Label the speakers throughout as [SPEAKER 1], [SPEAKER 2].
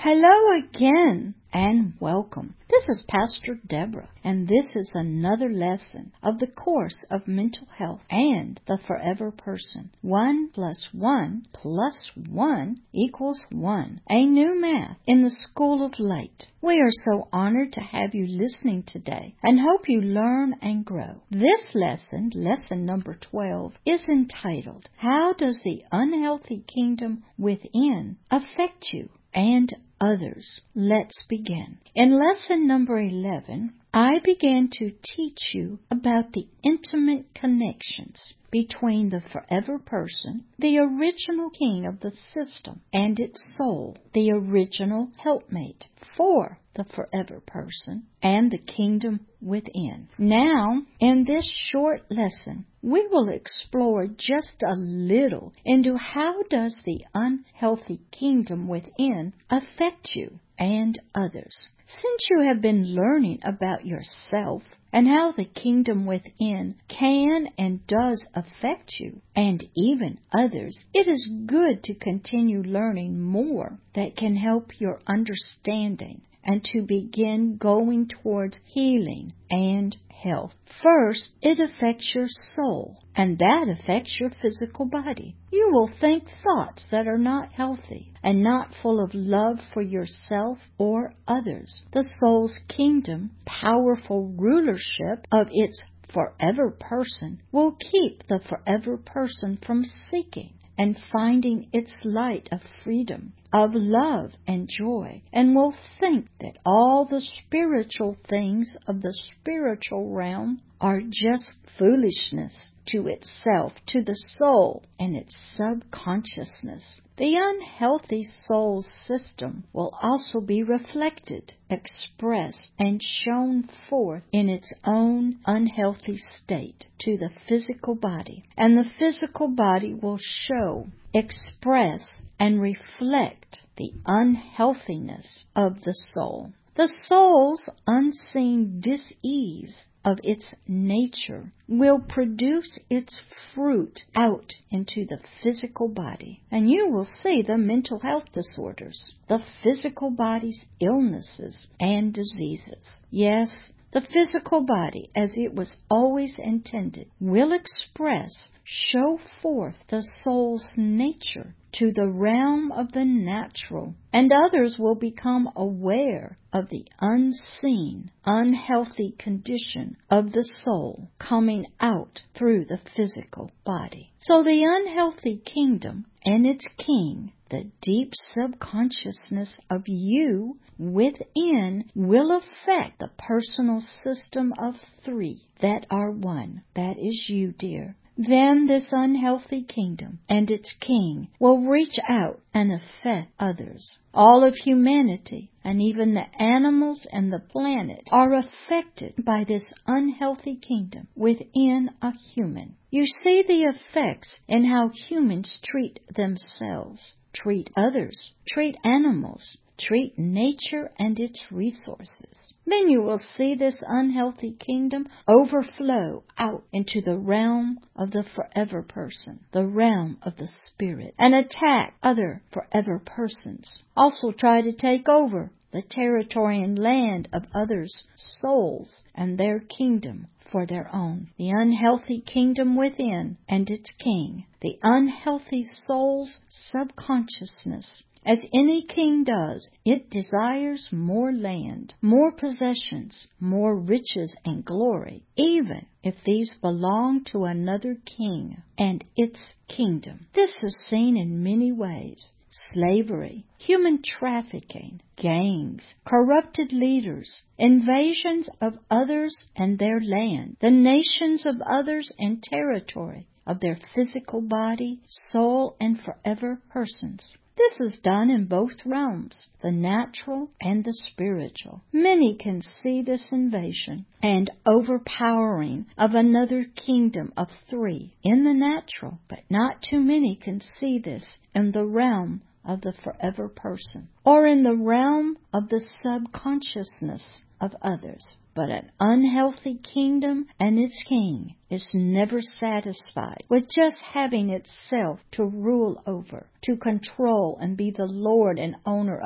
[SPEAKER 1] Hello again and welcome. This is Pastor Deborah, and this is another lesson of the course of mental health and the forever person. 1 + 1 + 1 = 1. A new math in the School of Light. We are so honored to have you listening today and hope you learn and grow. This lesson, lesson number 12, is entitled, How Does the Unhealthy Kingdom Within Affect You and Others? Let's begin. In lesson number 11, I began to teach you about the intimate connections between the forever person, the original king of the system, and its soul, the original helpmate for the forever person, and the kingdom within. Now, in this short lesson, we will explore just a little into how does the unhealthy kingdom within affect you and others. Since you have been learning about yourself and how the kingdom within can and does affect you and even others, it is good to continue learning more that can help your understanding and to begin going towards healing and health. First, it affects your soul, and that affects your physical body. You will think thoughts that are not healthy and not full of love for yourself or others. The soul's kingdom, powerful rulership of its forever person, will keep the forever person from seeking and finding its light of freedom, of love and joy, and will think that all the spiritual things of the spiritual realm are just foolishness to itself, to the soul and its subconsciousness. The unhealthy soul's system will also be reflected, expressed, and shown forth in its own unhealthy state to the physical body. And the physical body will show, express, and reflect the unhealthiness of the soul. The soul's unseen dis-ease of its nature will produce its fruit out into the physical body. And you will see the mental health disorders, the physical body's illnesses and diseases. Yes, the physical body, as it was always intended, will express, show forth the soul's nature to the realm of the natural, and others will become aware of the unseen, unhealthy condition of the soul coming out through the physical body. So the unhealthy kingdom and its king, the deep subconsciousness of you within, will affect the personal system of three that are one. That is you, dear. Then this unhealthy kingdom and its king will reach out and affect others. All of humanity and even the animals and the planet are affected by this unhealthy kingdom within a human. You see the effects in how humans treat themselves, treat others, treat animals, treat nature and its resources. Then you will see this unhealthy kingdom overflow out into the realm of the forever person, the realm of the spirit, and attack other forever persons. Also try to take over the territory and land of others' souls and their kingdom for their own. The unhealthy kingdom within and its king, the unhealthy soul's subconsciousness. As any king does, it desires more land, more possessions, more riches and glory, even if these belong to another king and its kingdom. This is seen in many ways. Slavery, human trafficking, gangs, corrupted leaders, invasions of others and their land, the nations of others and territory of their physical body, soul, and forever persons. This is done in both realms, the natural and the spiritual. Many can see this invasion and overpowering of another kingdom of three in the natural, but not too many can see this in the realm of the forever person or in the realm of the subconsciousness of others. But an unhealthy kingdom and its king is never satisfied with just having itself to rule over, to control and be the lord and owner of.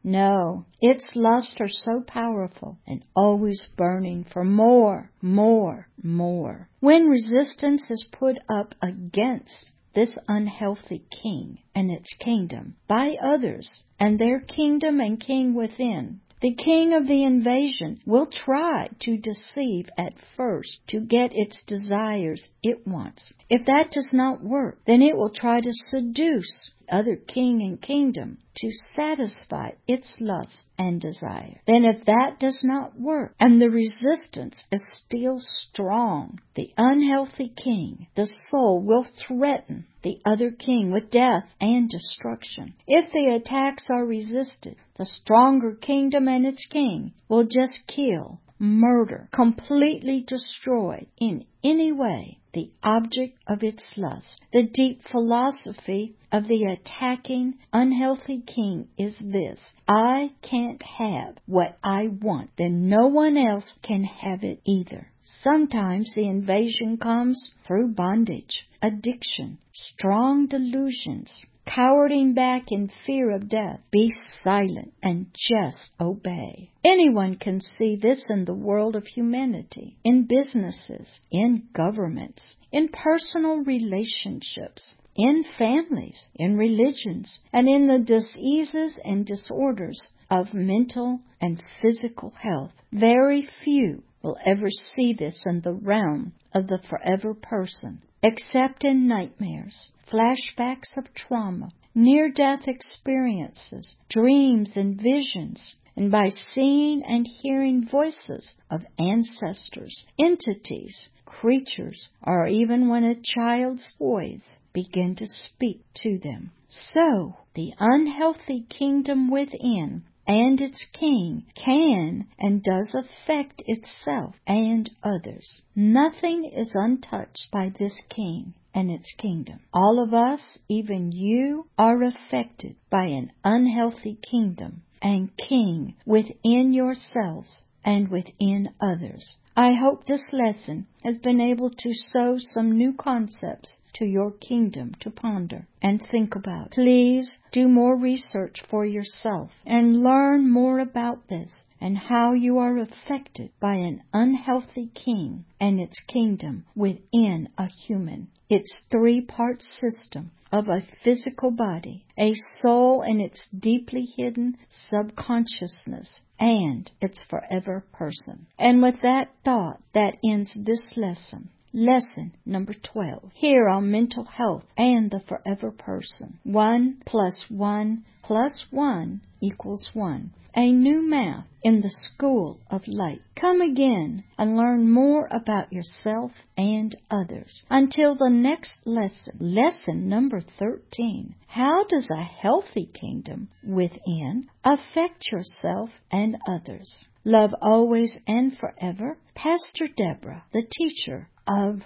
[SPEAKER 1] No, its lusts are so powerful and always burning for more, more, more. When resistance is put up against this unhealthy king and its kingdom by others and their kingdom and king within, the king of the invasion will try to deceive at first to get its desires it wants. If that does not work, then it will try to seduce the other king and kingdom to satisfy its lust and desire. Then if that does not work and the resistance is still strong, the unhealthy king, the soul, will threaten the other king with death and destruction. If the attacks are resisted, the stronger kingdom and its king will just kill, murder, completely destroy in any way the object of its lust. The deep philosophy of the attacking, unhealthy king is this: I can't have what I want, then no one else can have it either. Sometimes the invasion comes through bondage, addiction, strong delusions, cowering back in fear of death. Be silent and just obey. Anyone can see this in the world of humanity, in businesses, in governments, in personal relationships, in families, in religions, and in the diseases and disorders of mental and physical health. Very few will ever see this in the realm of the forever person, except in nightmares, flashbacks of trauma, near-death experiences, dreams and visions, and by seeing and hearing voices of ancestors, entities, creatures, or even when a child's voice begin to speak to them. So, the unhealthy kingdom within and its king can and does affect itself and others. Nothing is untouched by this king and its kingdom. All of us, even you, are affected by an unhealthy kingdom and king within yourselves and within others. I hope this lesson has been able to sow some new concepts to your kingdom to ponder and think about. Please do more research for yourself and learn more about this and how you are affected by an unhealthy king and its kingdom within a human. Its three-part system of a physical body, a soul and its deeply hidden subconsciousness, and its forever person. And with that thought, that ends this lesson. Lesson number 12, here on mental health and the forever person. 1 + 1 + 1 = 1. A new math in the school of light. Come again and learn more about yourself and others. Until the next lesson, lesson number 13. How does a healthy kingdom within affect yourself and others? Love always and forever, Pastor Deborah, the teacher of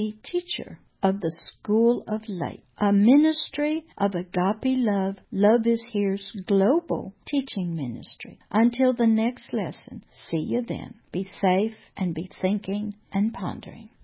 [SPEAKER 1] the School of Light, a ministry of agape love. Love is Here's global teaching ministry. Until the next lesson, see you then. Be safe and be thinking and pondering.